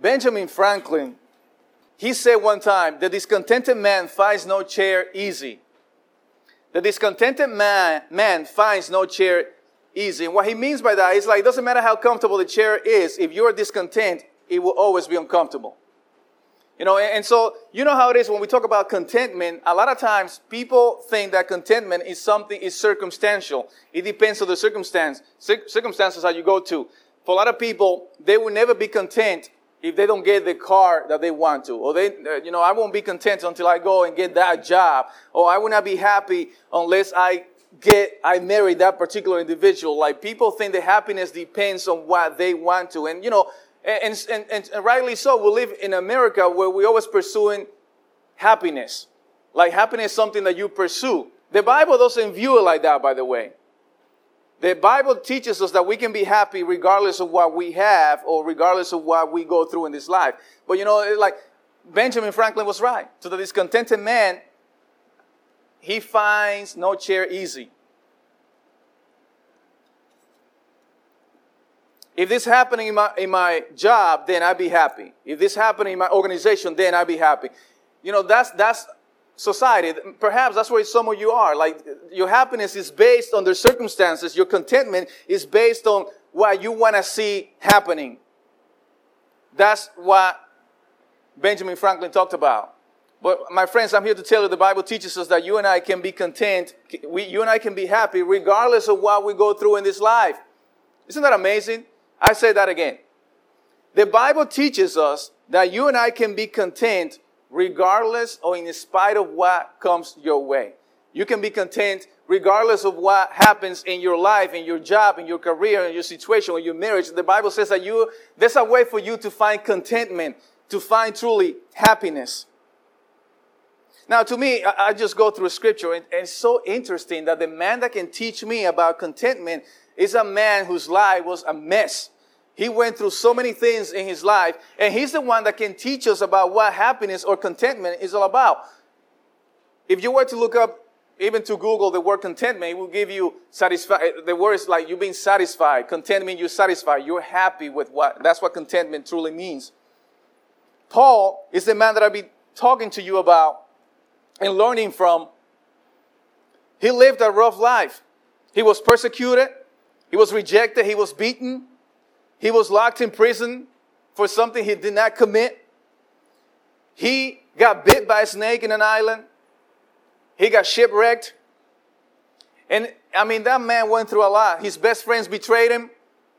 Benjamin Franklin, he said one time, the discontented man finds no chair easy. The discontented man finds no chair easy. And what he means by that is like, it doesn't matter how comfortable the chair is, if you're discontent, it will always be uncomfortable. You know, and so, you know how it is when we talk about contentment. A lot of times people think that contentment is circumstantial. It depends on the circumstances that you go to. For a lot of people, they will never be content if they don't get the car that they want to. Or I won't be content until I go and get that job. Or I will not be happy unless I marry that particular individual. Like, people think that happiness depends on what they want to. And, you know, and rightly so, we live in America where we're always pursuing happiness. Like, happiness is something that you pursue. The Bible doesn't view it like that, by the way. The Bible teaches us that we can be happy regardless of what we have or regardless of what we go through in this life. But, you know, like Benjamin Franklin was right. To the discontented man, he finds no chair easy. If this happening in my job, then I'd be happy. If this happening in my organization, then I'd be happy. You know, that's society. Perhaps that's where some of you are. Like, your happiness is based on the circumstances. Your contentment is based on what you want to see happening. That's what Benjamin Franklin talked about. But my friends, I'm here to tell you the Bible teaches us that you and I can be content. You and I can be happy regardless of what we go through in this life. Isn't that amazing? I say that again. The Bible teaches us that you and I can be content regardless or in spite of what comes your way. You can be content regardless of what happens in your life, in your job, in your career, in your situation, in your marriage. The Bible says that there's a way for you to find contentment, to find truly happiness. Now, to me, I just go through scripture, and it's so interesting that the man that can teach me about contentment is a man whose life was a mess. He went through so many things in his life, and he's the one that can teach us about what happiness or contentment is all about. If you were to look up, even to Google, the word contentment, it will give you satisfied. The word is like you being satisfied. Contentment, you're satisfied. You're happy with that's what contentment truly means. Paul is the man that I'll be talking to you about and learning from. He lived a rough life. He was persecuted. He was rejected. He was beaten. He was locked in prison for something he did not commit. He got bit by a snake in an island. He got shipwrecked. And, I mean, that man went through a lot. His best friends betrayed him.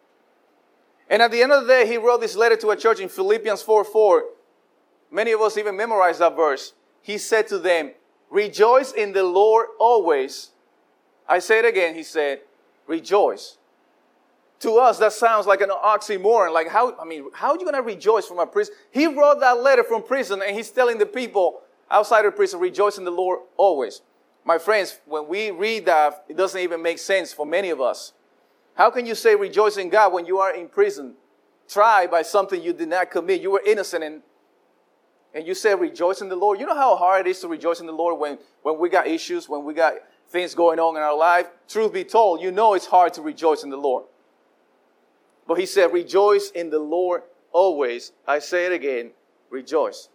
And at the end of the day, he wrote this letter to a church in Philippians 4:4. Many of us even memorized that verse. He said to them, "Rejoice in the Lord always." I say it again, he said, rejoice. To us, that sounds like an oxymoron. Like, how are you going to rejoice from a prison? He wrote that letter from prison, and he's telling the people outside of prison, rejoice in the Lord always. My friends, when we read that, it doesn't even make sense for many of us. How can you say rejoice in God when you are in prison, tried by something you did not commit? You were innocent, and you say rejoice in the Lord. You know how hard it is to rejoice in the Lord when we got issues, when we got things going on in our life? Truth be told, you know it's hard to rejoice in the Lord. But he said, rejoice in the Lord always. I say it again, rejoice.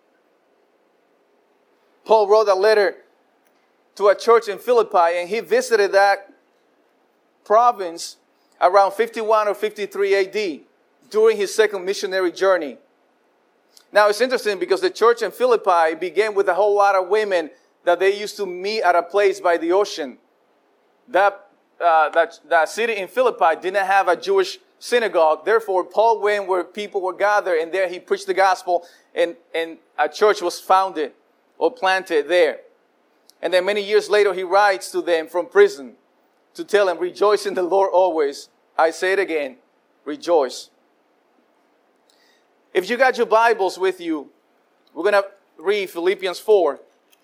Paul wrote a letter to a church in Philippi, and he visited that province around 51 or 53 AD during his second missionary journey. Now, it's interesting because the church in Philippi began with a whole lot of women that they used to meet at a place by the ocean. That city in Philippi did not have a Jewish synagogue. Therefore, Paul went where people were gathered, and there he preached the gospel, and a church was founded or planted there. And then many years later, he writes to them from prison to tell them, rejoice in the Lord always. I say it again, rejoice. If you got your Bibles with you, we're going to read Philippians 4.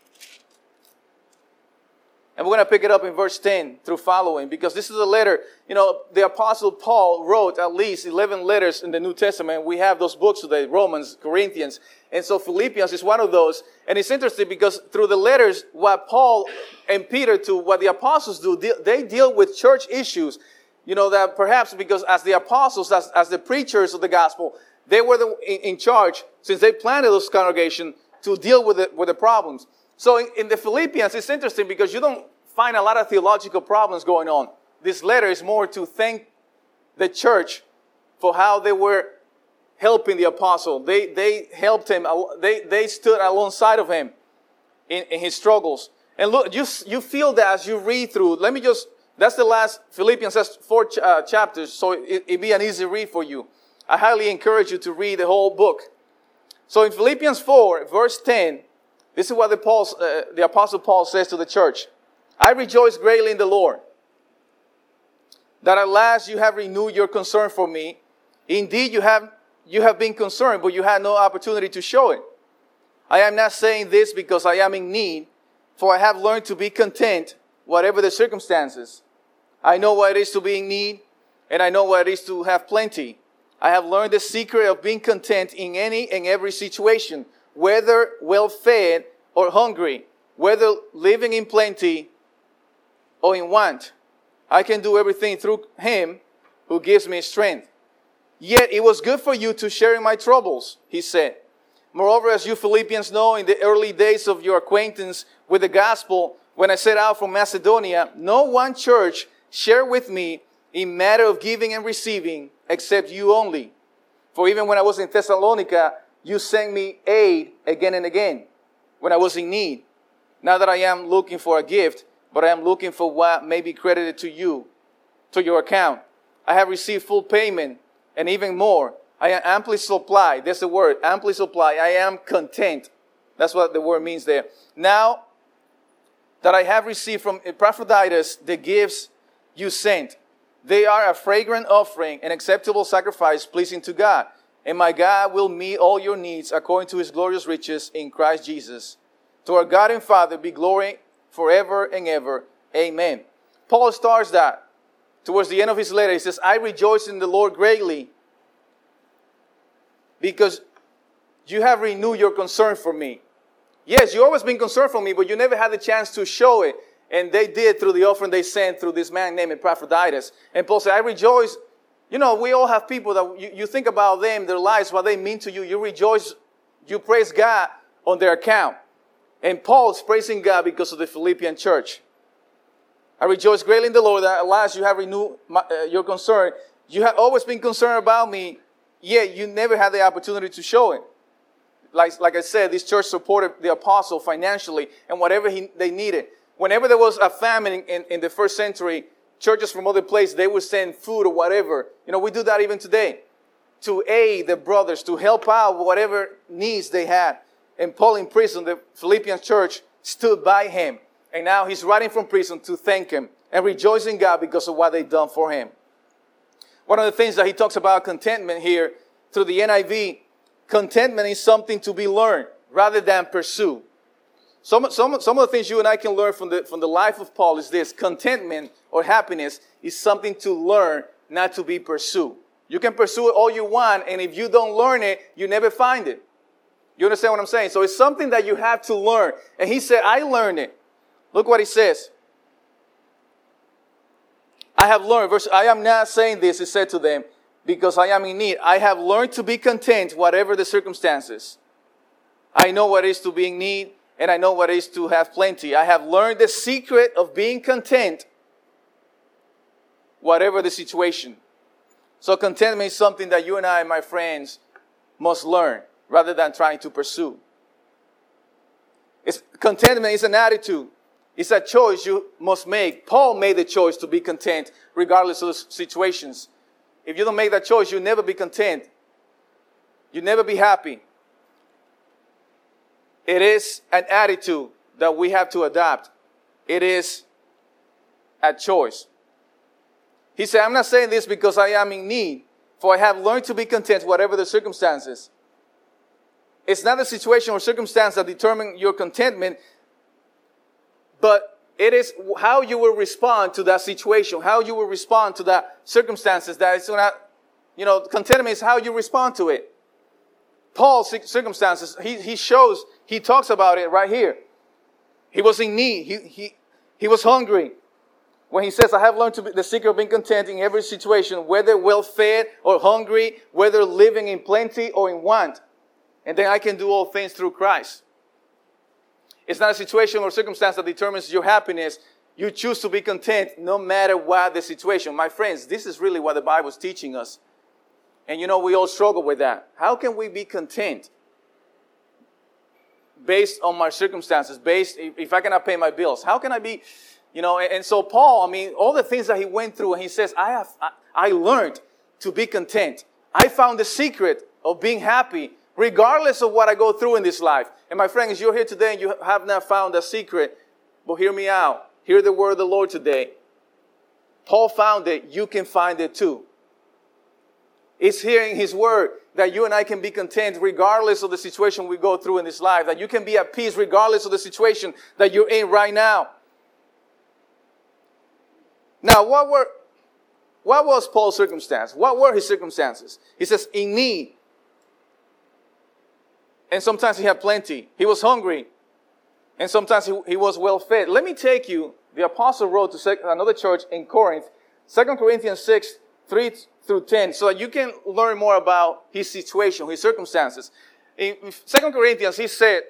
And we're going to pick it up in verse 10 through following, because this is a letter, the Apostle Paul wrote at least 11 letters in the New Testament. We have those books today, Romans, Corinthians. And so Philippians is one of those. And it's interesting because through the letters, what Paul and Peter do, what the apostles do, they deal with church issues. That perhaps because as the apostles, as the preachers of the gospel, They were in charge, since they planted those congregations, to deal with the problems. So in the Philippians, it's interesting because you don't find a lot of theological problems going on. This letter is more to thank the church for how they were helping the apostle. They helped him. They stood alongside of him in his struggles. And look, you feel that as you read through. That's the last, Philippians has 4 chapters, so it'd be an easy read for you. I highly encourage you to read the whole book. So in Philippians 4, verse 10, this is what the Apostle Paul says to the church. I rejoice greatly in the Lord, that at last you have renewed your concern for me. Indeed, you have been concerned, but you had no opportunity to show it. I am not saying this because I am in need, for I have learned to be content, whatever the circumstances. I know what it is to be in need, and I know what it is to have plenty. I have learned the secret of being content in any and every situation, whether well-fed or hungry, whether living in plenty or in want. I can do everything through Him who gives me strength. Yet it was good for you to share in my troubles, he said. Moreover, as you Philippians know, in the early days of your acquaintance with the gospel, when I set out from Macedonia, no one church shared with me in matter of giving and receiving, except you only. For even when I was in Thessalonica, you sent me aid again and again when I was in need. Not that I am looking for a gift, but I am looking for what may be credited to you, to your account. I have received full payment, and even more. I am amply supplied. That's the word, amply supplied. I am content. That's what the word means there. Now that I have received from Epaphroditus the gifts you sent, they are a fragrant offering, an acceptable sacrifice pleasing to God. And my God will meet all your needs according to His glorious riches in Christ Jesus. To our God and Father be glory forever and ever. Amen. Paul starts that. Towards the end of his letter, he says, I rejoice in the Lord greatly because you have renewed your concern for me. Yes, you've always been concerned for me, but you never had the chance to show it. And they did through the offering they sent through this man named Epaphroditus. And Paul said, I rejoice. You know, we all have people that you think about them, their lives, what they mean to you. You rejoice, you praise God on their account. And Paul's praising God because of the Philippian church. I rejoice greatly in the Lord that at last you have renewed your concern. You have always been concerned about me, yet you never had the opportunity to show it. Like I said, this church supported the apostle financially and whatever they needed. Whenever there was a famine in the first century, churches from other places, they would send food or whatever. You know, we do that even today to aid the brothers, to help out whatever needs they had. And Paul in prison, the Philippian church stood by him. And now he's writing from prison to thank him and rejoice in God because of what they've done for him. One of the things that he talks about contentment here through the NIV, contentment is something to be learned rather than pursue. Some of the things you and I can learn from the life of Paul is this: contentment or happiness is something to learn, not to be pursued. You can pursue it all you want, and if you don't learn it, you never find it. You understand what I'm saying? So it's something that you have to learn. And he said, I learned it. Look what he says. I have learned, I am not saying this, he said to them, because I am in need. I have learned to be content, whatever the circumstances. I know what it is to be in need, and I know what it is to have plenty. I have learned the secret of being content, whatever the situation. So contentment is something that you and I, my friends, must learn rather than trying to pursue. Contentment is an attitude. It's a choice you must make. Paul made the choice to be content regardless of the situations. If you don't make that choice, you'll never be content. You'll never be happy. It is an attitude that we have to adopt. It is a choice. He said, I'm not saying this because I am in need, for I have learned to be content whatever the circumstances. It's not the situation or circumstance that determine your contentment, but it is how you will respond to that situation, how you will respond to that circumstances that is not, contentment is how you respond to it. Paul's circumstances, he talks about it right here. He was in need. He was hungry. when he says, I have learned the secret of being content in every situation, whether well-fed or hungry, whether living in plenty or in want. And then I can do all things through Christ. It's not a situation or circumstance that determines your happiness. You choose to be content no matter what the situation. My friends, this is really what the Bible is teaching us. And you know, we all struggle with that. How can we be content based on my circumstances, based if I cannot pay my bills? How can I be, you know, and so Paul, I mean, all the things that he went through, and he says, I learned to be content. I found the secret of being happy regardless of what I go through in this life. And my friends, you're here today and you have not found a secret, but hear me out. Hear the word of the Lord today. Paul found it. You can find it too. It's hearing his word that you and I can be content regardless of the situation we go through in this life. That you can be at peace regardless of the situation that you're in right now. Now, what was Paul's circumstance? What were his circumstances? He says, in need. And sometimes he had plenty. He was hungry. And sometimes he was well fed. Let me take you, the apostle wrote to another church in Corinth, 2 Corinthians 6, 3 through 10, so that you can learn more about his situation, his circumstances. In 2 Corinthians, he said,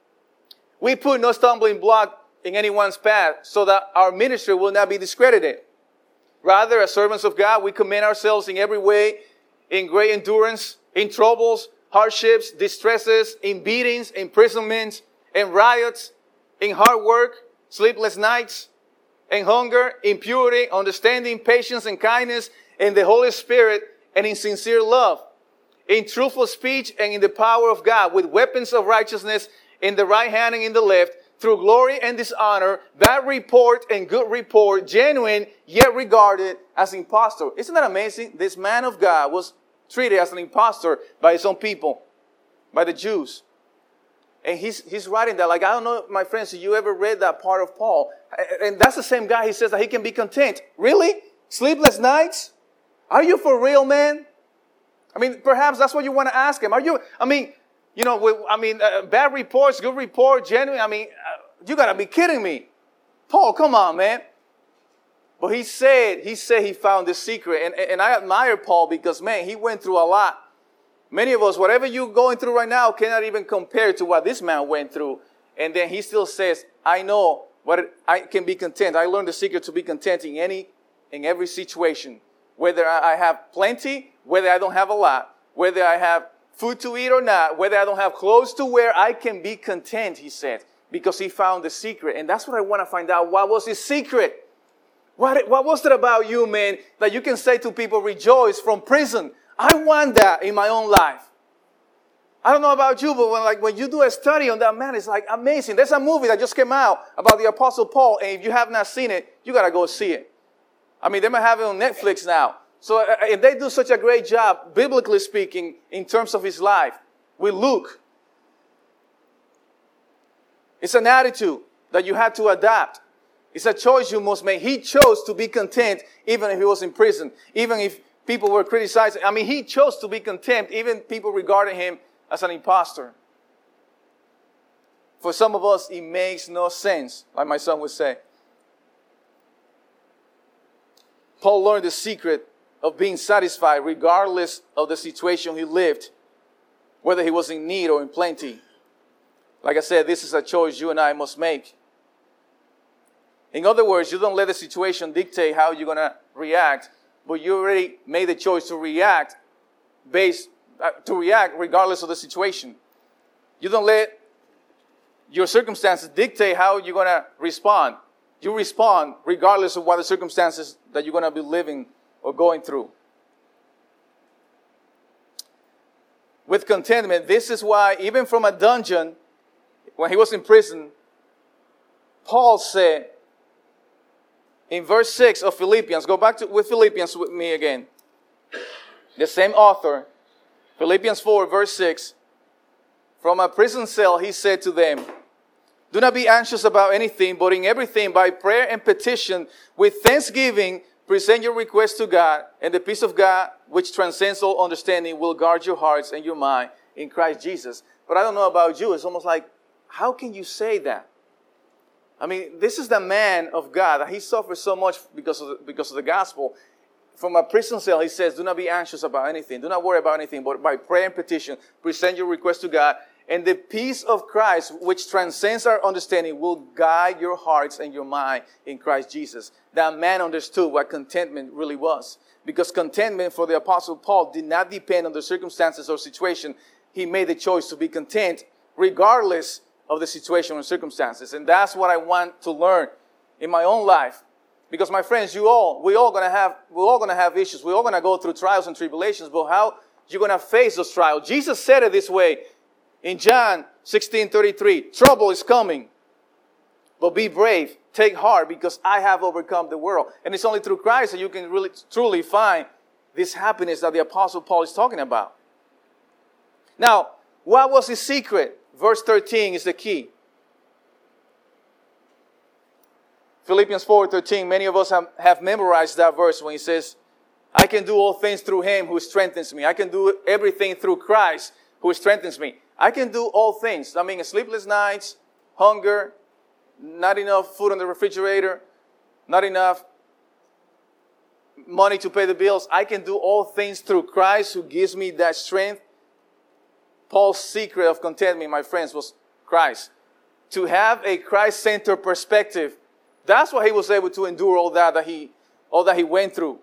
we put no stumbling block in anyone's path so that our ministry will not be discredited. Rather, as servants of God, we commend ourselves in every way, in great endurance, in troubles, hardships, distresses, in beatings, imprisonments, in riots, in hard work, sleepless nights, in hunger, in purity, understanding, patience, and kindness, in the Holy Spirit, and in sincere love, in truthful speech, and in the power of God, with weapons of righteousness in the right hand and in the left, through glory and dishonor, bad report and good report, genuine, yet regarded as impostor. Isn't that amazing? This man of God was treated as an impostor by his own people, by the Jews. And he's writing that, like, I don't know, my friends, if you ever read that part of Paul. And that's the same guy, he says that he can be content. Really? Sleepless nights? Are you for real, man? I mean, perhaps that's what you want to ask him. Are you, I mean, you know, bad reports, good report, genuine. I mean, you got to be kidding me. Paul, come on, man. But he said he found the secret. And I admire Paul because, man, he went through a lot. Many of us, whatever you're going through right now, cannot even compare to what this man went through. And then he still says, I know I can be content. I learned the secret to be content in every situation. Whether I have plenty, whether I don't have a lot, whether I have food to eat or not, whether I don't have clothes to wear, I can be content, he said, because he found the secret. And that's what I want to find out. What was his secret? What was it about you, man, that you can say to people, rejoice from prison? I want that in my own life. I don't know about you, but when you do a study on that man, it's like amazing. There's a movie that just came out about the Apostle Paul, and if you have not seen it, you got to go see it. I mean, they might have it on Netflix now. So and they do such a great job, biblically speaking, in terms of his life. With Luke, it's an attitude that you had to adapt. It's a choice you must make. He chose to be content even if he was in prison, even if people were criticizing. I mean, he chose to be content, even people regarding him as an imposter. For some of us, it makes no sense, like my son would say. Paul learned the secret of being satisfied regardless of the situation he lived, whether he was in need or in plenty. Like I said, this is a choice you and I must make. In other words, you don't let the situation dictate how you're going to react, but you already made the choice to react regardless of the situation. You don't let your circumstances dictate how you're going to respond. You respond regardless of what the circumstances that you're going to be living or going through. With contentment, this is why even from a dungeon, when he was in prison, Paul said in verse 6 of Philippians, go back with Philippians with me again. The same author, Philippians 4, verse 6. From a prison cell, he said to them, do not be anxious about anything, but in everything, by prayer and petition, with thanksgiving, present your requests to God, and the peace of God, which transcends all understanding, will guard your hearts and your mind in Christ Jesus. But I don't know about you. It's almost like, how can you say that? I mean, this is the man of God. He suffered so much because of the gospel. From a prison cell, he says, do not be anxious about anything. Do not worry about anything, but by prayer and petition, present your request to God. And the peace of Christ, which transcends our understanding, will guide your hearts and your mind in Christ Jesus. That man understood what contentment really was. Because contentment for the Apostle Paul did not depend on the circumstances or situation. He made the choice to be content regardless of the situation or circumstances. And that's what I want to learn in my own life. Because my friends, we're all gonna have issues. We're all gonna go through trials and tribulations. But how you're gonna face those trials? Jesus said it this way in John 16:33. Trouble is coming, but be brave. Take heart, because I have overcome the world. And it's only through Christ that you can really truly find this happiness that the Apostle Paul is talking about. Now, what was his secret? Verse 13 is the key. Philippians 4:13, many of us have memorized that verse when he says, I can do all things through him who strengthens me. I can do everything through Christ who strengthens me. I can do all things. I mean, sleepless nights, hunger, not enough food on the refrigerator, not enough money to pay the bills. I can do all things through Christ who gives me that strength. Paul's secret of contentment, my friends, was Christ. To have a Christ-centered perspective. That's why he was able to endure all that he went through.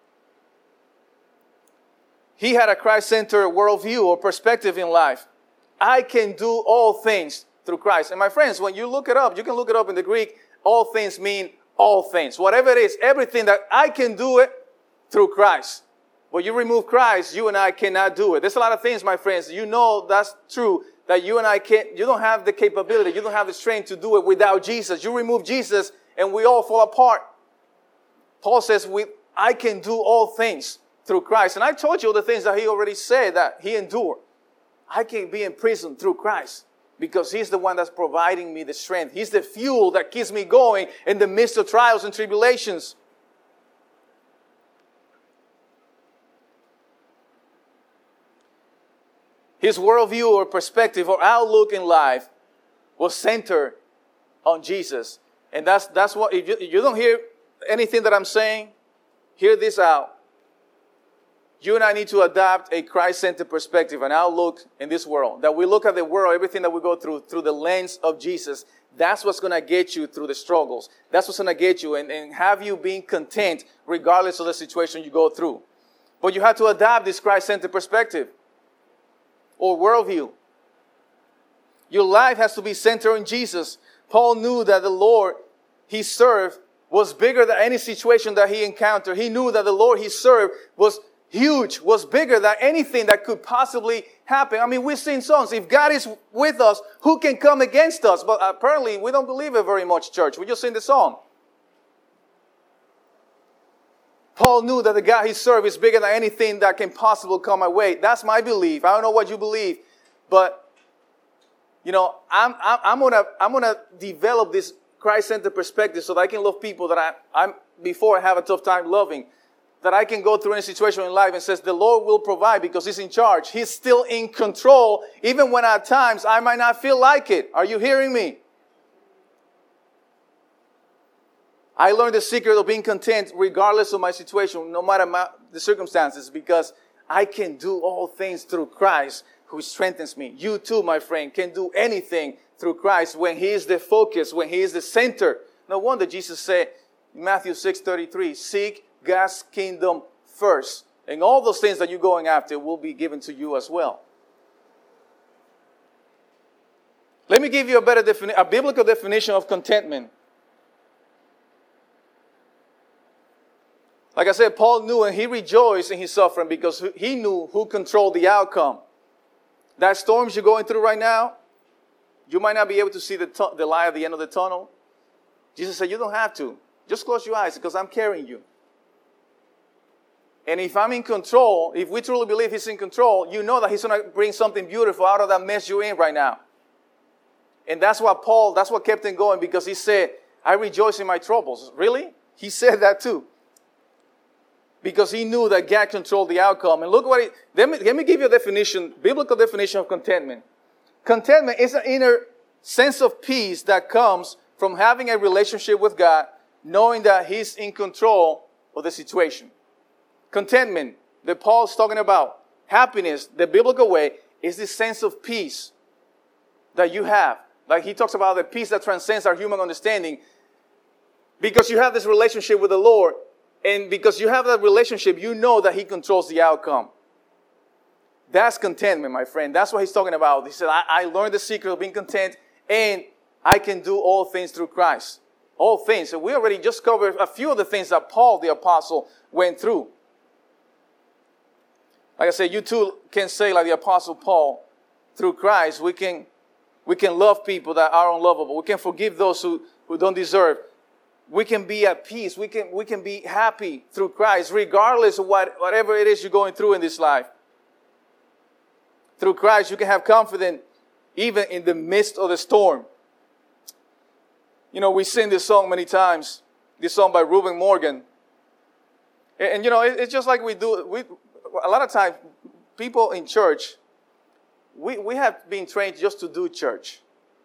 He had a Christ-centered worldview or perspective in life. I can do all things through Christ. And my friends, when you look it up, you can look it up in the Greek. All things mean all things. Whatever it is, everything that I can do it through Christ. When you remove Christ, you and I cannot do it. There's a lot of things, my friends. You know that's true, that you and I can't, you don't have the capability, you don't have the strength to do it without Jesus. You remove Jesus and we all fall apart. Paul says, I can do all things through Christ. And I told you the things that he already said that he endured. I can be in prison through Christ because he's the one that's providing me the strength. He's the fuel that keeps me going in the midst of trials and tribulations. His worldview or perspective or outlook in life was centered on Jesus. And that's what, if you don't hear anything that I'm saying, hear this out. You and I need to adopt a Christ-centered perspective, an outlook in this world. That we look at the world, everything that we go through the lens of Jesus. That's what's going to get you through the struggles. That's what's going to get you and have you being content regardless of the situation you go through. But you have to adopt this Christ-centered perspective or worldview. Your life has to be centered on Jesus. Paul knew that the Lord he served was bigger than any situation that he encountered. He knew that the Lord he served was huge, was bigger than anything that could possibly happen. I mean, we sing songs. If God is with us, who can come against us? But apparently, we don't believe it very much, church. We just sing the song. Paul knew that the God he served is bigger than anything that can possibly come my way. That's my belief. I don't know what you believe, but you know, I'm gonna develop this Christ-centered perspective so that I can love people that I'm before I have a tough time loving. That I can go through any situation in life and says the Lord will provide because he's in charge. He's still in control, even when at times I might not feel like it. Are you hearing me? I learned the secret of being content regardless of my situation, no matter the circumstances, because I can do all things through Christ who strengthens me. You too, my friend, can do anything through Christ when he is the focus, when he is the center. No wonder Jesus said in Matthew 6:33, seek God's kingdom first. And all those things that you're going after will be given to you as well. Let me give you a biblical definition of contentment. Like I said, Paul knew and he rejoiced in his suffering because he knew who controlled the outcome. That storms you're going through right now, you might not be able to see the light at the end of the tunnel. Jesus said, you don't have to. Just close your eyes because I'm carrying you. And if I'm in control, if we truly believe he's in control, you know that he's going to bring something beautiful out of that mess you're in right now. And that's what kept him going because he said, I rejoice in my troubles. Really? He said that too. Because he knew that God controlled the outcome. And look let me give you a definition, biblical definition of contentment. Contentment is an inner sense of peace that comes from having a relationship with God, knowing that He's in control of the situation. Contentment that Paul's talking about, happiness, the biblical way, is this sense of peace that you have. Like he talks about the peace that transcends our human understanding. Because you have this relationship with the Lord, and because you have that relationship, you know that He controls the outcome. That's contentment, my friend. That's what he's talking about. He said, I learned the secret of being content, and I can do all things through Christ. All things. So we already just covered a few of the things that Paul, the apostle, went through. Like I said, you too can say, like the apostle Paul, through Christ, we can love people that are unlovable. We can forgive those who don't deserve. We can be at peace. We can be happy through Christ, regardless of whatever it is you're going through in this life. Through Christ, you can have confidence even in the midst of the storm. You know, we sing this song many times. This song by Reuben Morgan. And you know, it's just like we do. A lot of times, people in church, we have been trained just to do church.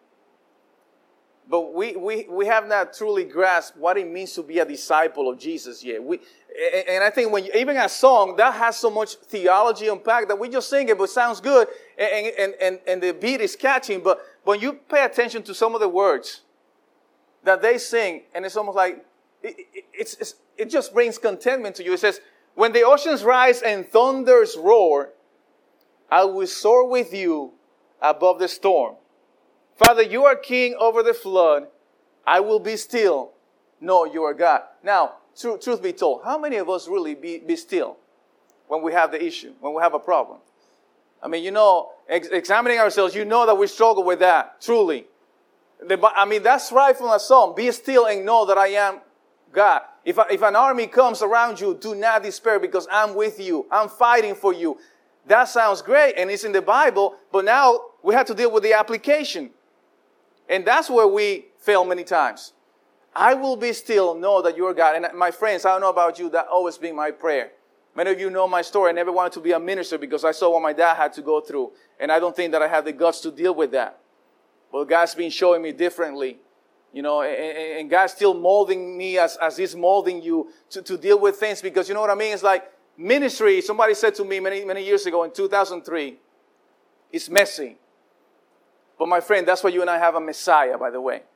But we have not truly grasped what it means to be a disciple of Jesus yet. And I think even a song, that has so much theology unpacked that we just sing it, but it sounds good, and the beat is catching. But when you pay attention to some of the words that they sing, and it's almost like, it just brings contentment to you. It says, when the oceans rise and thunders roar, I will soar with you above the storm. Father, you are king over the flood. I will be still. No, you are God. Now, truth be told, how many of us really be still when we have the issue, when we have a problem? I mean, you know, examining ourselves, you know that we struggle with that, truly. That's right from a psalm. Be still and know that I am God. If an army comes around you, do not despair because I'm with you. I'm fighting for you. That sounds great, and it's in the Bible, but now we have to deal with the application. And that's where we fail many times. I will be still, know that you are God. And my friends, I don't know about you, that always been my prayer. Many of you know my story. I never wanted to be a minister because I saw what my dad had to go through. And I don't think that I have the guts to deal with that. But God's been showing me differently. You know, and God's still molding me as He's molding you to deal with things. Because you know what I mean? It's like ministry, somebody said to me many years ago in 2003, it's messy. But my friend, that's why you and I have a Messiah, by the way.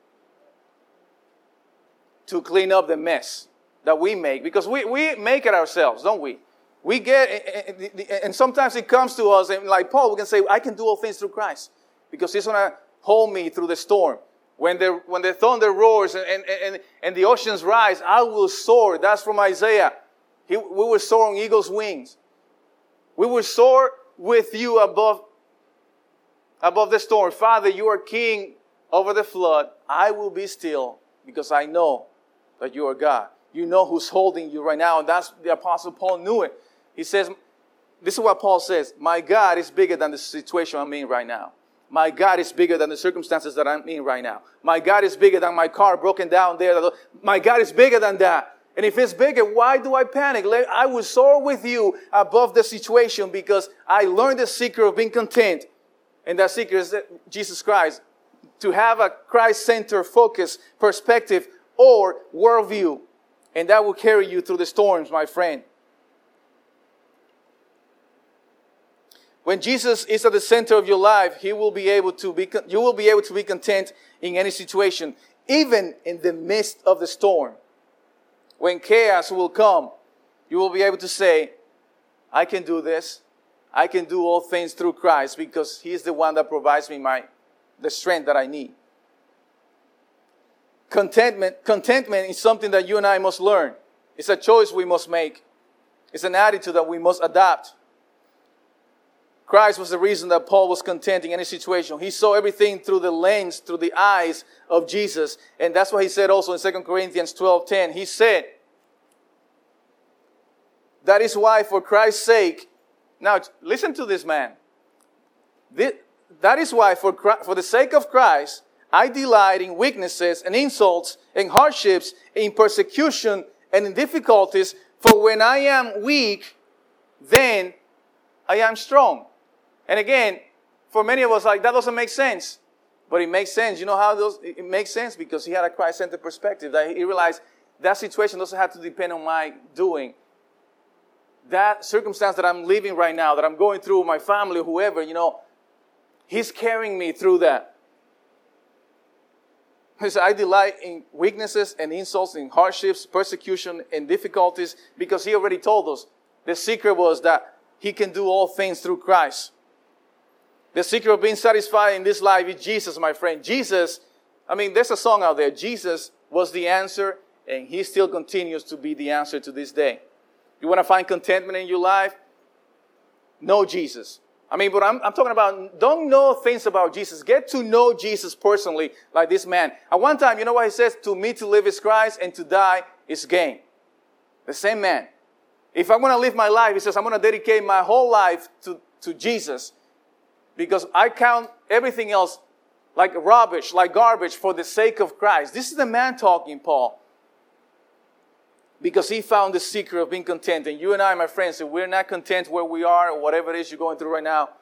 To clean up the mess that we make. Because we make it ourselves, don't we? We get, and sometimes it comes to us, and like Paul, we can say, I can do all things through Christ. Because He's going to hold me through the storm. When the thunder roars and the oceans rise, I will soar. That's from Isaiah. We will soar on eagle's wings. We will soar with you above the storm. Father, you are king over the flood. I will be still because I know that you are God. You know who's holding you right now. And that's the Apostle Paul knew it. He says, this is what Paul says. My God is bigger than the situation I'm in right now. My God is bigger than the circumstances that I'm in right now. My God is bigger than my car broken down there. My God is bigger than that. And if it's bigger, why do I panic? I will soar with you above the situation because I learned the secret of being content. And that secret is Jesus Christ. To have a Christ-centered focus, perspective, or worldview. And that will carry you through the storms, my friend. When Jesus is at the center of your life, you will be able to be content in any situation, even in the midst of the storm. When chaos will come, you will be able to say, I can do this. I can do all things through Christ because He is the one that provides me the strength that I need. Contentment is something that you and I must learn. It's a choice we must make. It's an attitude that we must adopt. Christ was the reason that Paul was content in any situation. He saw everything through the lens, through the eyes of Jesus. And that's what he said also in 2 Corinthians 12:10. He said, that is why for Christ's sake, now listen to this man. That is why for the sake of Christ, I delight in weaknesses and insults and hardships, in persecution and in difficulties. For when I am weak, then I am strong. And again, for many of us, like that doesn't make sense. But it makes sense. You know how it makes sense? Because he had a Christ-centered perspective. That he realized that situation doesn't have to depend on my doing. That circumstance that I'm living right now, that I'm going through with my family, whoever, he's carrying me through that. He said, I delight in weaknesses and insults, in hardships, persecution, and difficulties, because he already told us. The secret was that he can do all things through Christ. The secret of being satisfied in this life is Jesus, my friend. Jesus, there's a song out there. Jesus was the answer, and he still continues to be the answer to this day. You want to find contentment in your life? Know Jesus. But I'm talking about, don't know things about Jesus. Get to know Jesus personally, like this man. At one time, you know what he says? To me to live is Christ, and to die is gain. The same man. If I'm going to live my life, he says, I'm going to dedicate my whole life to Jesus. Because I count everything else like rubbish, like garbage for the sake of Christ. This is the man talking, Paul. Because he found the secret of being content. And you and I, my friends, if we're not content where we are, or whatever it is you're going through right now,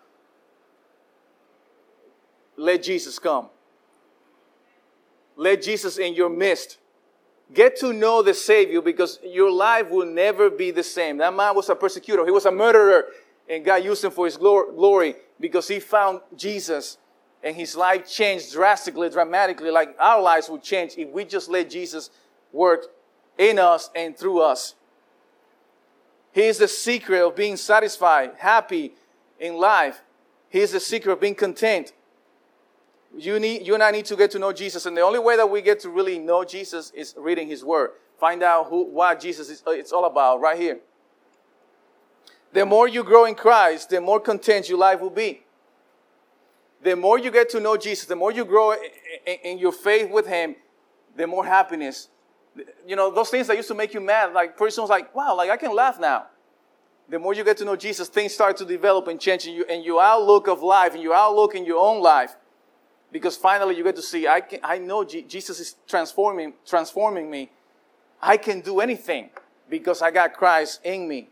let Jesus come. Let Jesus in your midst. Get to know the Savior, because your life will never be the same. That man was a persecutor. He was a murderer. And God used him for his glory, because he found Jesus. And his life changed drastically, dramatically, like our lives would change if we just let Jesus work in us and through us. He is the secret of being satisfied, happy in life. He is the secret of being content. You and I need to get to know Jesus. And the only way that we get to really know Jesus is reading his word. Find out what Jesus is. It's all about right here. The more you grow in Christ, the more content your life will be. The more you get to know Jesus, the more you grow in your faith with him, the more happiness. Those things that used to make you mad, like pretty soon it's like, wow, like I can laugh now. The more you get to know Jesus, things start to develop and change in your outlook of life, and your outlook in your own life. Because finally you get to see, I know Jesus is transforming me. I can do anything because I got Christ in me.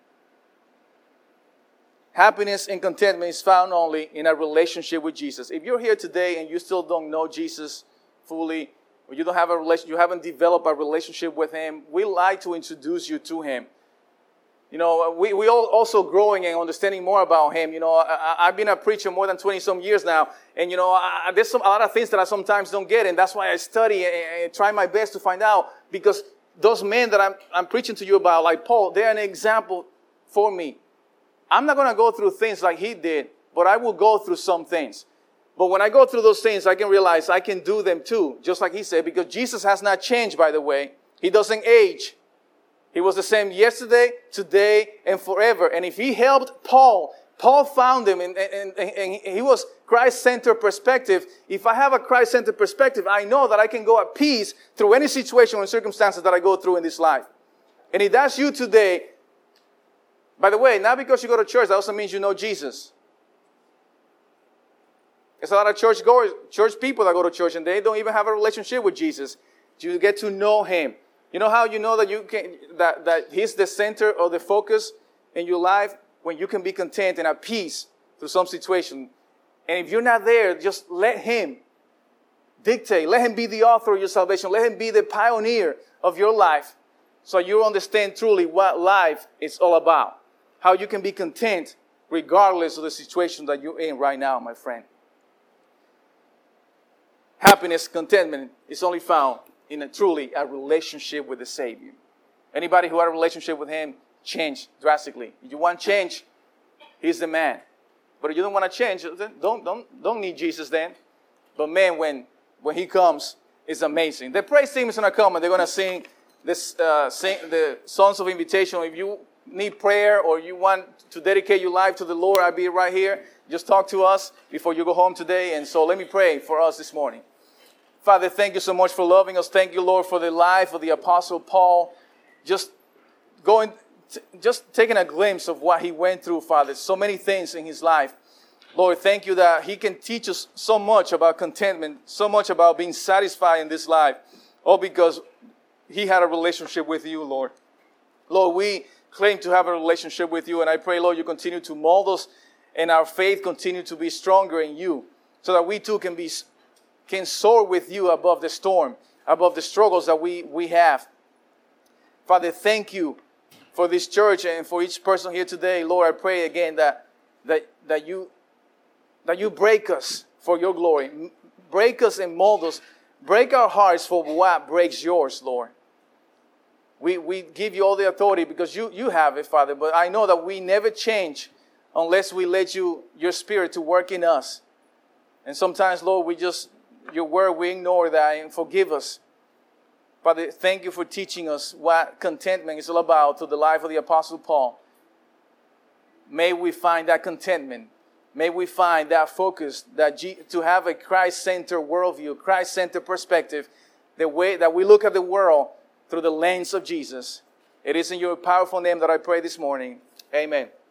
Happiness and contentment is found only in a relationship with Jesus. If you're here today and you still don't know Jesus fully, or you don't have you haven't developed a relationship with him, we like to introduce you to him. We all also growing and understanding more about him. I've been a preacher more than 20 some years now, and there's a lot of things that I sometimes don't get, and that's why I study and try my best to find out, because those men that I'm preaching to you about, like Paul, they're an example for me. I'm not going to go through things like he did, but I will go through some things. But when I go through those things, I can realize I can do them too, just like he said, because Jesus has not changed, by the way. He doesn't age. He was the same yesterday, today, and forever. And if he helped Paul found him, and he was Christ-centered perspective. If I have a Christ-centered perspective, I know that I can go at peace through any situation or circumstances that I go through in this life. And if that's you today, by the way, not because you go to church, that also means you know Jesus. There's a lot of church people that go to church and they don't even have a relationship with Jesus. You get to know him. You know how you know that that he's the center or the focus in your life? When you can be content and at peace through some situation. And if you're not there, just let him dictate. Let him be the author of your salvation. Let him be the pioneer of your life, so you understand truly what life is all about. How you can be content regardless of the situation that you're in right now, my friend. Happiness, contentment is only found in truly a relationship with the Savior. Anybody who had a relationship with him changed drastically. If you want change, he's the man. But if you don't want to change, then don't need Jesus then. But man, when he comes, it's amazing. The praise team is going to come and they're going to sing the songs of invitation. If you need prayer or you want to dedicate your life to the Lord, I'll be right here. Just talk to us before you go home today. And so let me pray for us this morning. Father, thank you so much for loving us. Thank you, Lord, for the life of the Apostle Paul. Just taking a glimpse of what he went through, Father. So many things in his life. Lord, thank you that he can teach us so much about contentment, so much about being satisfied in this life. All because he had a relationship with you, Lord. Lord, we claim to have a relationship with you, and I pray, Lord, you continue to mold us and our faith continue to be stronger in you, so that we too can be can soar with you above the storm, above the struggles that we have. Father, thank you for this church and for each person here today. Lord, I pray again that you break us for your glory. Break us and mold us. Break our hearts for what breaks yours, Lord. We give you all the authority because you have it, Father. But I know that we never change unless we let your Spirit to work in us. And sometimes, Lord, your word, we ignore that, and forgive us. Father, thank you for teaching us what contentment is all about through the life of the Apostle Paul. May we find that contentment. May we find that focus, to have a Christ-centered worldview, Christ-centered perspective, the way that we look at the world through the lens of Jesus. It is in your powerful name that I pray this morning. Amen.